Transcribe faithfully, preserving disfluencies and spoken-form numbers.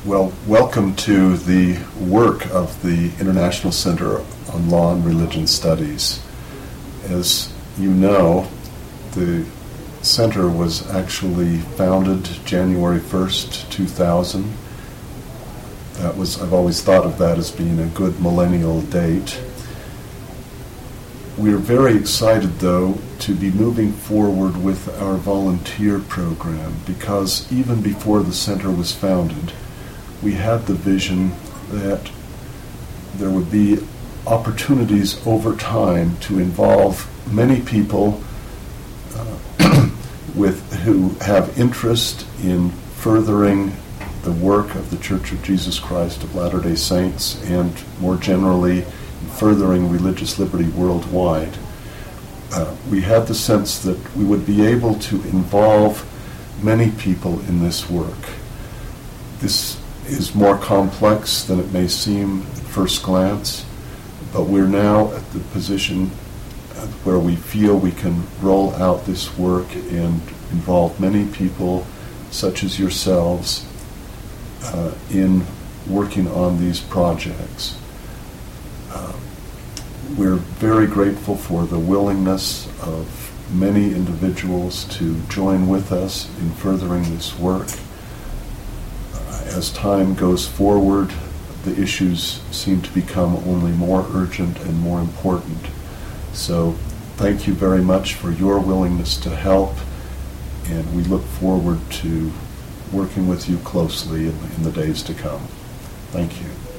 Well, welcome to the work of the International Center on Law and Religion Studies. As you know, the center was actually founded January first, two thousand. That was, I've always thought of that as being a good millennial date. We're very excited, though, to be moving forward with our volunteer program because even before the center was founded, we had the vision that there would be opportunities over time to involve many people uh, with who have interest in furthering the work of the Church of Jesus Christ of Latter-day Saints and more generally furthering religious liberty worldwide. Uh, we had the sense that we would be able to involve many people in this work. This is more complex than it may seem at first glance, but we're now at the position where we feel we can roll out this work and involve many people, such as yourselves, uh, in working on these projects. Uh, we're very grateful for the willingness of many individuals to join with us in furthering this work. As time goes forward, the issues seem to become only more urgent and more important. So thank you very much for your willingness to help, and we look forward to working with you closely in, in the days to come. Thank you.